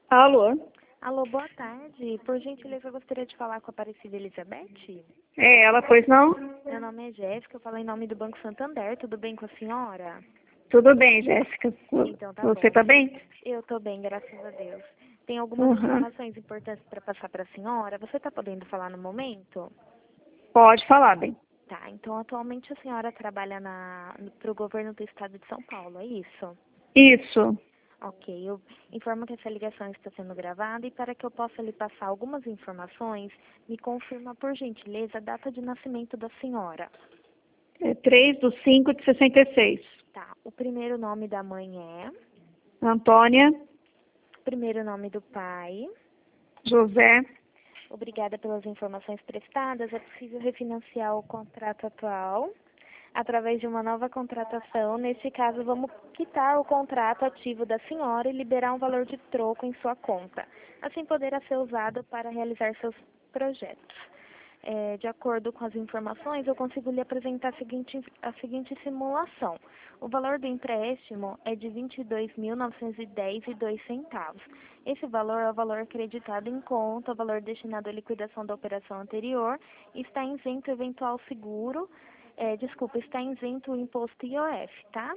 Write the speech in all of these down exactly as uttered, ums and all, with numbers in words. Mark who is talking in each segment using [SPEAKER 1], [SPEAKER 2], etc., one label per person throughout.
[SPEAKER 1] Alô?
[SPEAKER 2] Alô, boa tarde. Por gentileza, eu gostaria de falar com a Aparecida Elizabeth.
[SPEAKER 1] É ela, pois não?
[SPEAKER 2] Meu nome é Jéssica, eu falo em nome do Banco Santander. Tudo bem com a senhora?
[SPEAKER 1] Tudo bem, Jéssica.
[SPEAKER 2] Então tá
[SPEAKER 1] Você
[SPEAKER 2] bom.
[SPEAKER 1] tá bem?
[SPEAKER 2] Eu tô bem, graças a Deus. Tem algumas
[SPEAKER 1] Uhum.
[SPEAKER 2] informações importantes para passar para a senhora. Você tá podendo falar no momento?
[SPEAKER 1] Pode falar, bem.
[SPEAKER 2] Tá, então atualmente a senhora trabalha na, para o governo do estado de São Paulo, é isso?
[SPEAKER 1] Isso.
[SPEAKER 2] Ok, eu informo que essa ligação está sendo gravada e para que eu possa lhe passar algumas informações, me confirma por gentileza a data de nascimento da senhora.
[SPEAKER 1] É três do cinco de sessenta e seis.
[SPEAKER 2] Tá, o primeiro nome da mãe é,
[SPEAKER 1] Antônia,
[SPEAKER 2] o primeiro nome do pai.
[SPEAKER 1] José.
[SPEAKER 2] Obrigada pelas informações prestadas. É possível refinanciar o contrato atual através de uma nova contratação. Neste caso, vamos quitar o contrato ativo da senhora e liberar um valor de troco em sua conta. Assim poderá ser usado para realizar seus projetos. É, de acordo com as informações, eu consigo lhe apresentar a seguinte, a seguinte simulação. O valor do empréstimo é de vinte e dois mil novecentos e dez reais e dois centavos. Esse valor é o valor acreditado em conta, o valor destinado à liquidação da operação anterior, e está isento eventual seguro, é, desculpa, está isento o imposto I O F, tá?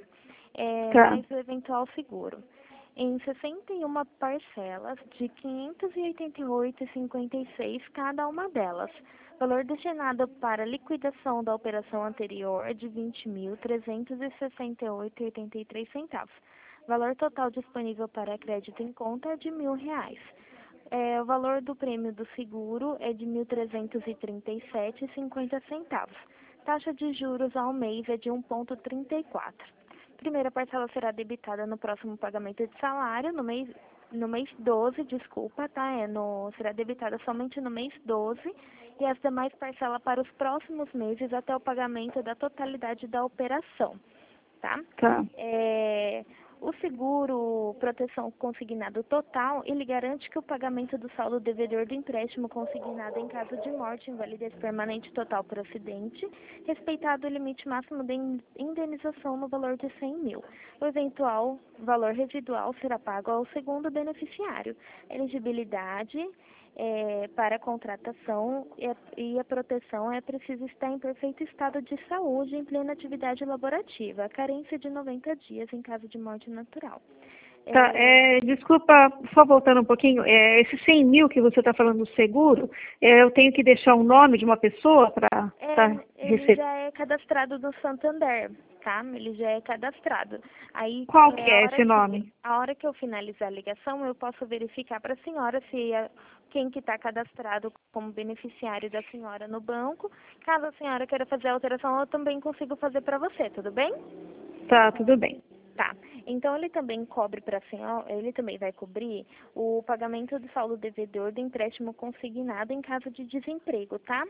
[SPEAKER 2] É,
[SPEAKER 1] Tá.
[SPEAKER 2] mais o eventual seguro. Em sessenta e uma parcelas de quinhentos e oitenta e oito reais e cinquenta e seis centavos cada uma delas. Valor destinado para liquidação da operação anterior é de vinte mil trezentos e sessenta e oito reais e oitenta e três centavos. Valor total disponível para crédito em conta é de mil reais. É, o valor do prêmio do seguro é de mil trezentos e trinta e sete reais e cinquenta centavos. Taxa de juros ao mês é de um vírgula trinta e quatro. Primeira parcela será debitada no próximo pagamento de salário, no mês, no mês doze, desculpa, tá? É no, será debitada somente no mês doze e as demais parcelas para os próximos meses até o pagamento da totalidade da operação, tá?
[SPEAKER 1] Tá.
[SPEAKER 2] É, o seguro proteção consignado total, ele garante que o pagamento do saldo devedor do empréstimo consignado em caso de morte, invalidez permanente total por acidente, respeitado o limite máximo de indenização no valor de cem mil. O eventual valor residual será pago ao segundo beneficiário. Elegibilidade é, para a contratação e a, e a proteção é preciso estar em perfeito estado de saúde em plena atividade laborativa. A carência de noventa dias em caso de morte natural.
[SPEAKER 1] Tá,
[SPEAKER 2] É,
[SPEAKER 1] é, desculpa, só voltando um pouquinho, é, esses cem mil que você está falando do seguro, é, eu tenho que deixar o nome de uma pessoa para
[SPEAKER 2] É,
[SPEAKER 1] tá,
[SPEAKER 2] ele
[SPEAKER 1] receber.
[SPEAKER 2] já é cadastrado no Santander, tá? Ele já é cadastrado. Aí,
[SPEAKER 1] Qual que
[SPEAKER 2] é, a
[SPEAKER 1] é
[SPEAKER 2] hora
[SPEAKER 1] esse
[SPEAKER 2] que,
[SPEAKER 1] nome?
[SPEAKER 2] a hora que eu finalizar a ligação, eu posso verificar para a senhora se a, quem que está cadastrado como beneficiário da senhora no banco. Caso a senhora queira fazer a alteração, eu também consigo fazer para você, tudo bem?
[SPEAKER 1] Tá, tudo bem.
[SPEAKER 2] Tá. Então ele também cobre para a senhora, ele também vai cobrir o pagamento do saldo devedor do empréstimo consignado em caso de desemprego, tá?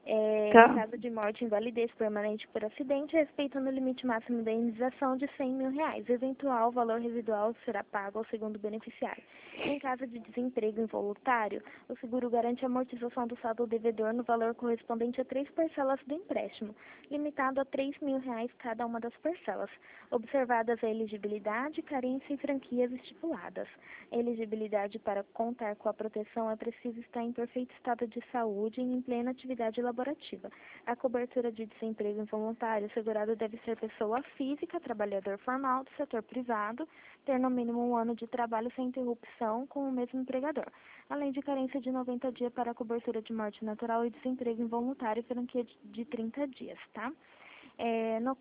[SPEAKER 2] É, em
[SPEAKER 1] Tá.
[SPEAKER 2] caso de morte, invalidez permanente por acidente, respeitando o limite máximo da indenização de cem mil reais. Eventual valor residual será pago ao segundo beneficiário. Em caso de desemprego involuntário, o seguro garante a amortização do saldo devedor no valor correspondente a três parcelas do empréstimo, limitado a três mil reais cada uma das parcelas, observadas a elegibilidade, carência e franquias estipuladas. A elegibilidade para contar com a proteção é preciso estar em perfeito estado de saúde e em plena atividade laborativa. A cobertura de desemprego involuntário, o segurado deve ser pessoa física, trabalhador formal do setor privado, ter no mínimo um ano de trabalho sem interrupção com o mesmo empregador, além de carência de noventa dias para a cobertura de morte natural e desemprego involuntário e franquia de trinta dias, tá? É, no,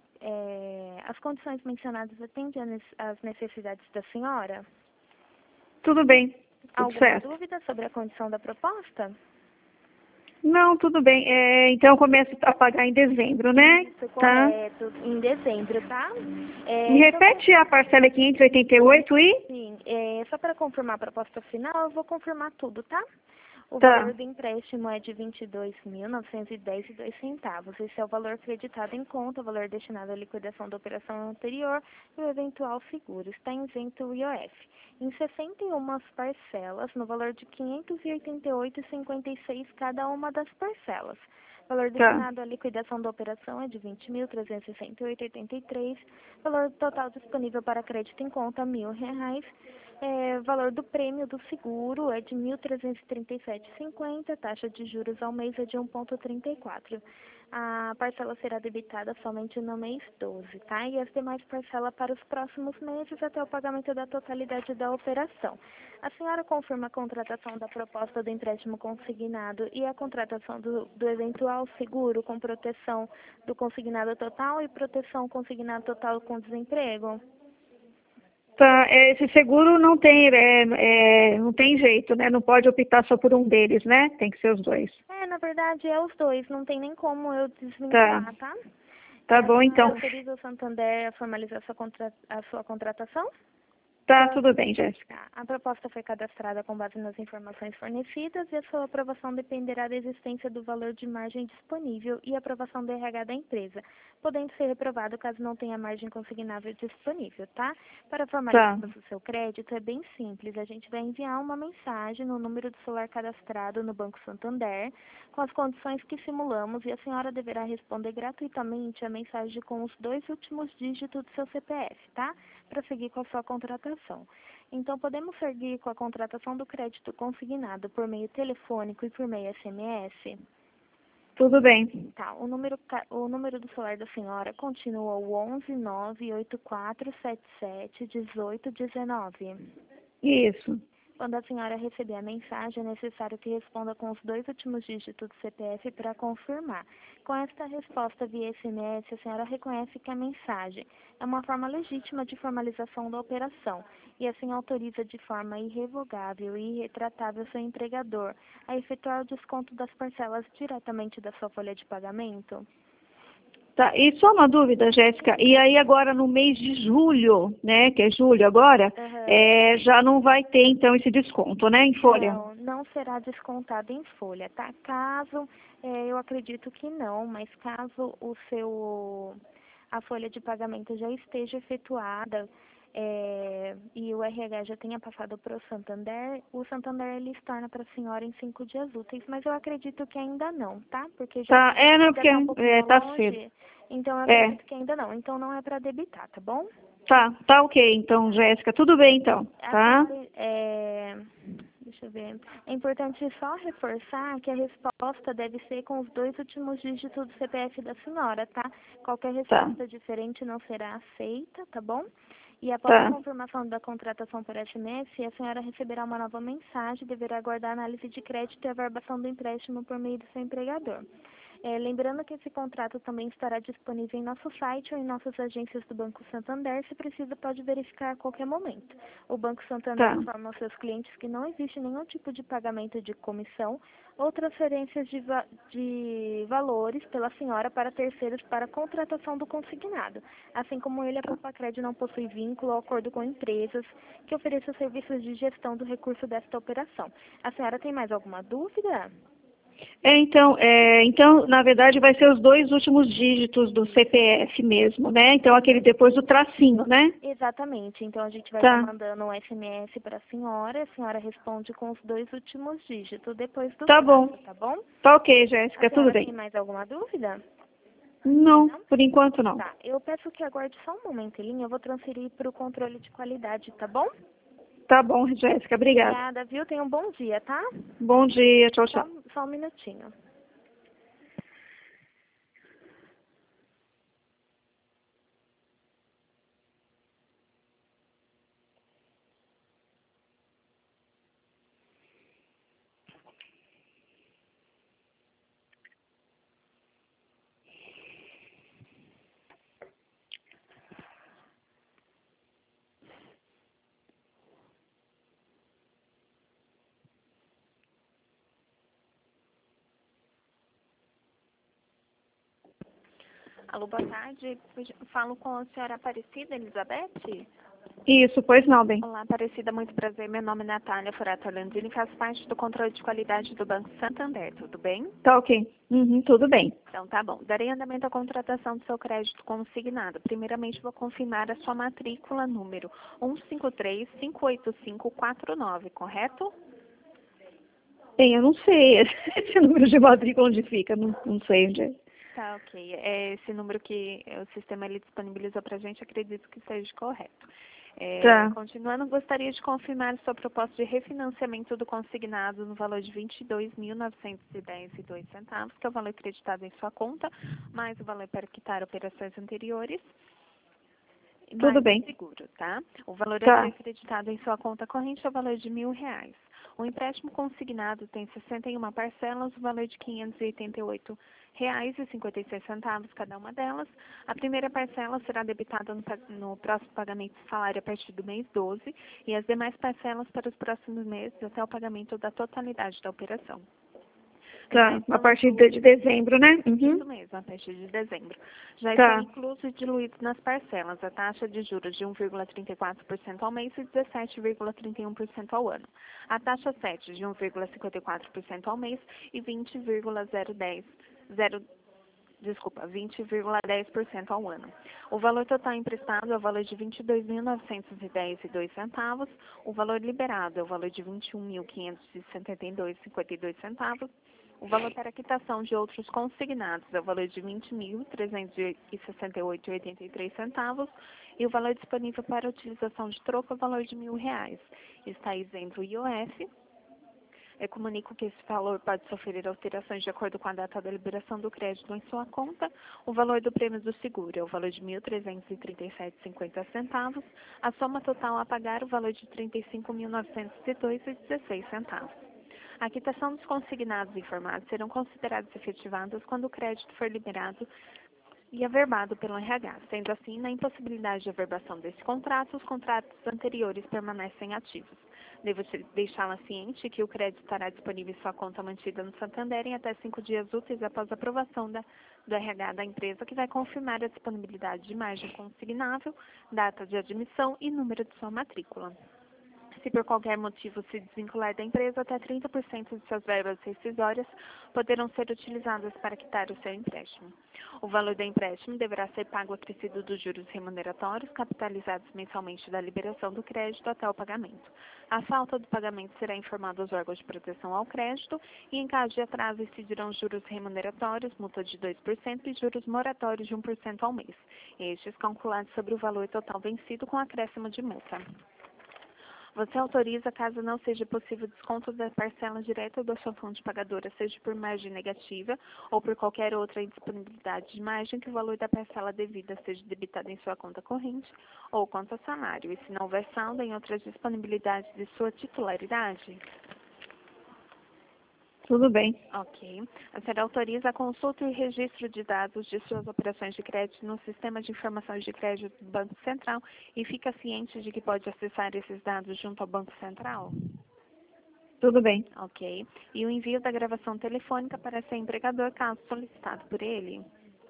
[SPEAKER 2] é, as condições mencionadas atendem às necessidades da senhora?
[SPEAKER 1] Tudo bem. Tudo
[SPEAKER 2] Alguma
[SPEAKER 1] certo.
[SPEAKER 2] dúvida sobre a condição da proposta?
[SPEAKER 1] Não, tudo bem. É, então eu começo a pagar em dezembro, né?
[SPEAKER 2] Isso,
[SPEAKER 1] Tá.
[SPEAKER 2] correto, em dezembro, tá?
[SPEAKER 1] Me
[SPEAKER 2] É, então,
[SPEAKER 1] repete a parcela quinhentos e oitenta e oito e?
[SPEAKER 2] sim, é, só para confirmar a proposta final, eu vou confirmar tudo, tá? O valor
[SPEAKER 1] Tá.
[SPEAKER 2] do empréstimo é de vinte e dois mil novecentos e dez reais e dois centavos. Esse é o valor acreditado em conta, o valor destinado à liquidação da operação anterior e o eventual seguro. Está isento o I O F. Em sessenta e uma parcelas, no valor de quinhentos e oitenta e oito reais e cinquenta e seis centavos cada uma das parcelas. O valor
[SPEAKER 1] Tá.
[SPEAKER 2] destinado à liquidação da operação é de vinte mil trezentos e sessenta e oito reais e oitenta e três centavos. Valor total disponível para crédito em conta, mil reais. É, o valor do prêmio do seguro é de mil trezentos e trinta e sete reais e cinquenta centavos, taxa de juros ao mês é de um vírgula trinta e quatro. A parcela será debitada somente no mês doze, tá? E as demais parcelas para os próximos meses até o pagamento da totalidade da operação. A senhora confirma a contratação da proposta do empréstimo consignado e a contratação do, do eventual seguro com proteção do consignado total e proteção consignado total com desemprego?
[SPEAKER 1] Tá, é, esse seguro não tem, é, é, não tem jeito, né? Não pode optar só por um deles, né? Tem que ser os dois.
[SPEAKER 2] É, na verdade é os dois, não tem nem como eu
[SPEAKER 1] Tá,
[SPEAKER 2] desvincular, tá?
[SPEAKER 1] tá
[SPEAKER 2] É, a
[SPEAKER 1] bom
[SPEAKER 2] senhora
[SPEAKER 1] então.
[SPEAKER 2] autoriza o Santander a formalizar a sua, contra... a sua contratação?
[SPEAKER 1] Tá, tudo bem, Jéssica.
[SPEAKER 2] Tá. A proposta foi cadastrada com base nas informações fornecidas e a sua aprovação dependerá da existência do valor de margem disponível e aprovação do R H da empresa, podendo ser reprovado caso não tenha margem consignável disponível, tá? Para a
[SPEAKER 1] Tá,
[SPEAKER 2] formalização do seu crédito é bem simples. A gente vai enviar uma mensagem no número do celular cadastrado no Banco Santander com as condições que simulamos e a senhora deverá responder gratuitamente a mensagem com os dois últimos dígitos do seu C P F, tá? Para seguir com a sua contratação. Então, podemos seguir com a contratação do crédito consignado por meio telefônico e por meio S M S?
[SPEAKER 1] tudo bem.
[SPEAKER 2] Tá, o número, ca- o número do celular da senhora continua o onze nove oito quatro sete sete um oito um nove.
[SPEAKER 1] Isso.
[SPEAKER 2] Quando a senhora receber a mensagem, é necessário que responda com os dois últimos dígitos do C P F para confirmar. Com esta resposta via S M S, a senhora reconhece que a mensagem é uma forma legítima de formalização da operação e assim autoriza de forma irrevogável e irretratável seu empregador a efetuar o desconto das parcelas diretamente da sua folha de pagamento?
[SPEAKER 1] Tá, e só uma dúvida, Jéssica. E aí agora no mês de julho, né, que é julho agora,
[SPEAKER 2] Aham.
[SPEAKER 1] é, já não vai ter então esse desconto, né, em folha?
[SPEAKER 2] Não, não será descontado em folha, tá? Caso, eh, eu acredito que não, mas caso o seu, a folha de pagamento já esteja efetuada, eh, e o R H já tenha passado para o Santander, o Santander ele estorna para a senhora em cinco dias úteis, mas eu acredito que ainda não, tá? Porque já
[SPEAKER 1] Tá, é, não,
[SPEAKER 2] já
[SPEAKER 1] porque
[SPEAKER 2] está um pouquinho
[SPEAKER 1] é, tá cedo.
[SPEAKER 2] longe, então eu
[SPEAKER 1] É,
[SPEAKER 2] acredito que ainda não. Então não é para debitar, tá bom?
[SPEAKER 1] tá, tá ok, então, Jéssica, tudo bem então,
[SPEAKER 2] A
[SPEAKER 1] tá?
[SPEAKER 2] senhora, é, deixa eu ver. É importante só reforçar que a resposta deve ser com os dois últimos dígitos do C P F da senhora, tá? Qualquer
[SPEAKER 1] Tá,
[SPEAKER 2] resposta diferente não será aceita, tá bom? E após a
[SPEAKER 1] tá,
[SPEAKER 2] confirmação da contratação por S M S, a senhora receberá uma nova mensagem e deverá aguardar a análise de crédito e a averbação do empréstimo por meio do seu empregador. É, lembrando que esse contrato também estará disponível em nosso site ou em nossas agências do Banco Santander. Se precisa, pode verificar a qualquer momento. O Banco Santander
[SPEAKER 1] tá,
[SPEAKER 2] informa aos seus clientes que não existe nenhum tipo de pagamento de comissão ou transferências de, va de valores pela senhora para terceiros para contratação do consignado. Assim como ele, a
[SPEAKER 1] tá.
[SPEAKER 2] Compacred não possui vínculo ou acordo com empresas que ofereçam serviços de gestão do recurso desta operação. A senhora tem mais alguma dúvida?
[SPEAKER 1] É, então, é, então, na verdade, vai ser os dois últimos dígitos do C P F mesmo, né? Então, aquele depois do tracinho, né?
[SPEAKER 2] Exatamente. Então, a gente vai estar
[SPEAKER 1] Tá,
[SPEAKER 2] mandando um S M S para a senhora. A senhora responde com os dois últimos dígitos depois do
[SPEAKER 1] tá bom.
[SPEAKER 2] traço, tá bom?
[SPEAKER 1] Tá ok,
[SPEAKER 2] A
[SPEAKER 1] Jéssica, tudo
[SPEAKER 2] senhora tem
[SPEAKER 1] bem.
[SPEAKER 2] mais alguma dúvida?
[SPEAKER 1] Não,
[SPEAKER 2] Não?
[SPEAKER 1] por enquanto não.
[SPEAKER 2] Tá. Eu peço que aguarde só um momento em linha. Eu vou transferir para o controle de qualidade, tá bom?
[SPEAKER 1] Tá bom, Jéssica, obrigada.
[SPEAKER 2] Obrigada, viu? Tenha um bom dia, tá?
[SPEAKER 1] Bom dia, tchau,
[SPEAKER 2] Só,
[SPEAKER 1] tchau.
[SPEAKER 2] só um minutinho. Alô, boa tarde. Falo com a senhora Aparecida Elizabeth?
[SPEAKER 1] Isso, pois não, bem.
[SPEAKER 2] Olá, Aparecida, muito prazer. Meu nome é Natália Furato Landini e faço parte do controle de qualidade do Banco Santander, tudo bem?
[SPEAKER 1] Tá ok. Uhum, tudo bem.
[SPEAKER 2] Então, tá bom. Darei andamento à contratação do seu crédito consignado. Primeiramente, vou confirmar a sua matrícula número um cinco três cinco oito cinco quatro nove, correto?
[SPEAKER 1] Bem, eu não sei esse número de matrícula onde fica, não, não sei onde é.
[SPEAKER 2] Tá, ok. É esse número que o sistema ele disponibilizou para a gente, acredito que seja correto. É,
[SPEAKER 1] Tá.
[SPEAKER 2] Continuando, gostaria de confirmar sua proposta de refinanciamento do consignado no valor de vinte e dois mil novecentos e dez e dois centavos, que é o valor acreditado em sua conta, mais o valor para quitar operações anteriores.
[SPEAKER 1] Tudo
[SPEAKER 2] Mais
[SPEAKER 1] bem.
[SPEAKER 2] o seguro, tá? O valor a ser
[SPEAKER 1] Tá.
[SPEAKER 2] acreditado em sua conta corrente é o valor de mil reais. O empréstimo consignado tem sessenta e uma parcelas, o valor de quinhentos e oitenta e oito reais e cinquenta e seis centavos cada uma delas. A primeira parcela será debitada no, pa- no próximo pagamento de salário a partir do mês doze e as demais parcelas para os próximos meses até o pagamento da totalidade da operação.
[SPEAKER 1] Tá. A partir de, de dezembro, né? Uhum.
[SPEAKER 2] Isso mesmo, a partir de dezembro. Já
[SPEAKER 1] Tá.
[SPEAKER 2] está incluso e diluído nas parcelas a taxa de juros de um vírgula trinta e quatro por cento ao mês e dezessete vírgula trinta e um por cento ao ano. A taxa sete de um vírgula cinquenta e quatro por cento ao mês e vinte vírgula zero dez, zero, desculpa, vinte vírgula dez por cento ao ano. O valor total emprestado é o valor de vinte e dois mil novecentos e dez e dois centavos. O valor liberado é o valor de vinte e um mil quinhentos e setenta e dois e cinquenta e dois centavos. O valor para quitação de outros consignados é o valor de vinte mil trezentos e sessenta e oito e oitenta e três centavos e o valor disponível para utilização de troco é o valor de mil reais. Está isento o I O F. Eu comunico que esse valor pode sofrer alterações de acordo com a data da liberação do crédito em sua conta. O valor do prêmio do seguro é o valor de mil trezentos e trinta e sete e cinquenta centavos. A soma total a pagar é o valor de trinta e cinco mil novecentos e dois e dezesseis centavos. A quitação dos consignados informados serão consideradas efetivadas quando o crédito for liberado e averbado pelo R H. Sendo assim, na impossibilidade de averbação desse contrato, os contratos anteriores permanecem ativos. Devo te- deixá-la ciente que o crédito estará disponível em sua conta mantida no Santander em até cinco dias úteis após a aprovação da, do R H da empresa, que vai confirmar a disponibilidade de margem consignável, data de admissão e número de sua matrícula. Se por qualquer motivo se desvincular da empresa, até trinta por cento de suas verbas rescisórias poderão ser utilizadas para quitar o seu empréstimo. O valor do empréstimo deverá ser pago acrescido dos juros remuneratórios, capitalizados mensalmente da liberação do crédito até o pagamento. A falta do pagamento será informada aos órgãos de proteção ao crédito e, em caso de atraso, incidirão juros remuneratórios, multa de dois por cento e juros moratórios de um por cento ao mês, estes calculados sobre o valor total vencido com acréscimo de multa. Você autoriza, caso não seja possível desconto da parcela direta da sua fonte pagadora, seja por margem negativa ou por qualquer outra indisponibilidade de margem, que o valor da parcela devida seja debitado em sua conta corrente ou conta salário, e se não houver saldo em outras disponibilidades de sua titularidade.
[SPEAKER 1] Tudo bem.
[SPEAKER 2] Ok. A senhora autoriza a consulta e registro de dados de suas operações de crédito no Sistema de Informações de Crédito do Banco Central e fica ciente de que pode acessar esses dados junto ao Banco Central?
[SPEAKER 1] Tudo bem.
[SPEAKER 2] Ok. E o envio da gravação telefônica para seu empregador, caso solicitado por ele?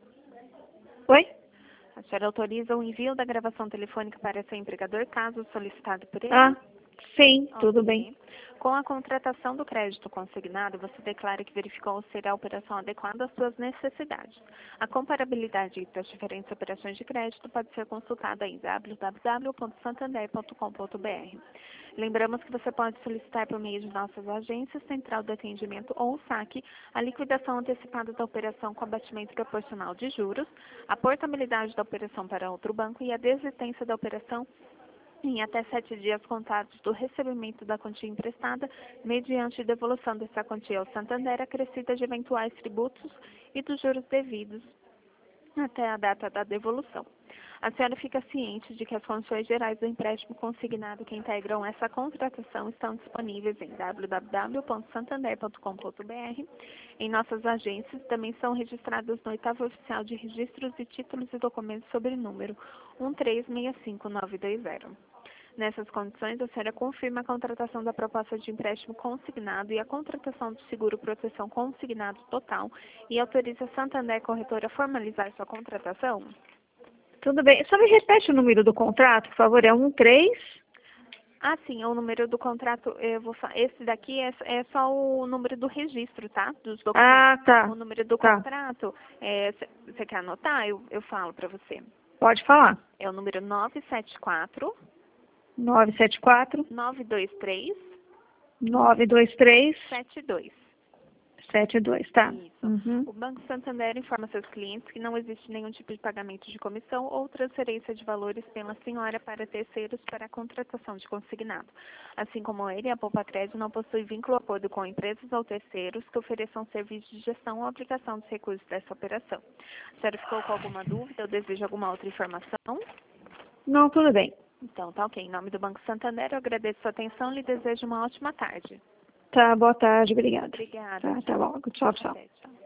[SPEAKER 1] Oi?
[SPEAKER 2] A senhora autoriza o envio da gravação telefônica para seu empregador, caso solicitado por ele?
[SPEAKER 1] Ah, sim, tudo
[SPEAKER 2] Ok.
[SPEAKER 1] bem.
[SPEAKER 2] Com a contratação do crédito consignado, você declara que verificou ser a operação adequada às suas necessidades. A comparabilidade das diferentes operações de crédito pode ser consultada em w w w ponto santander ponto com ponto b r. Lembramos que você pode solicitar por meio de nossas agências, Central de Atendimento ou saque, a liquidação antecipada da operação com abatimento proporcional de juros, a portabilidade da operação para outro banco e a desistência da operação em até sete dias contados do recebimento da quantia emprestada, mediante devolução dessa quantia ao Santander, acrescida de eventuais tributos e dos juros devidos até a data da devolução. A senhora fica ciente de que as condições gerais do empréstimo consignado que integram essa contratação estão disponíveis em w w w ponto santander ponto com ponto b r. Em nossas agências também são registradas no oitavo oficial de registros de títulos e documentos sobre número um três seis cinco nove dois zero. Nessas condições, a senhora confirma a contratação da proposta de empréstimo consignado e a contratação do seguro proteção consignado total e autoriza a Santander Corretora a formalizar sua contratação?
[SPEAKER 1] Tudo bem. Só me repete o número do contrato, por favor. É um três?
[SPEAKER 2] Ah, sim, o número do contrato, eu vou fa- esse daqui é, é só o número do registro, tá? Dos documentos.
[SPEAKER 1] Ah, tá.
[SPEAKER 2] O número do
[SPEAKER 1] Tá.
[SPEAKER 2] contrato, você quer anotar? Eu, eu falo para você.
[SPEAKER 1] Pode falar.
[SPEAKER 2] É o número nove sete quatro,
[SPEAKER 1] nove sete quatro,
[SPEAKER 2] nove dois três,
[SPEAKER 1] nove dois três,
[SPEAKER 2] sete dois.
[SPEAKER 1] sete dois, tá.
[SPEAKER 3] Isso.
[SPEAKER 1] Uhum.
[SPEAKER 3] O Banco Santander informa seus clientes que não existe nenhum tipo de pagamento de comissão ou transferência de valores pela senhora para terceiros para a contratação de consignado. Assim como ele, a Poupa Crédito não possui vínculo ou acordo com empresas ou terceiros que ofereçam serviços de gestão ou aplicação dos recursos dessa operação. A senhora ficou com alguma dúvida ou deseja alguma outra informação?
[SPEAKER 1] Não, tudo bem.
[SPEAKER 3] Então, tá ok. Em nome do Banco Santander, eu agradeço a sua atenção e lhe desejo uma ótima tarde.
[SPEAKER 1] Tá, boa tarde, obrigada.
[SPEAKER 3] Obrigada.
[SPEAKER 1] Tá, até logo. Tchau, tchau.
[SPEAKER 3] Até, tchau.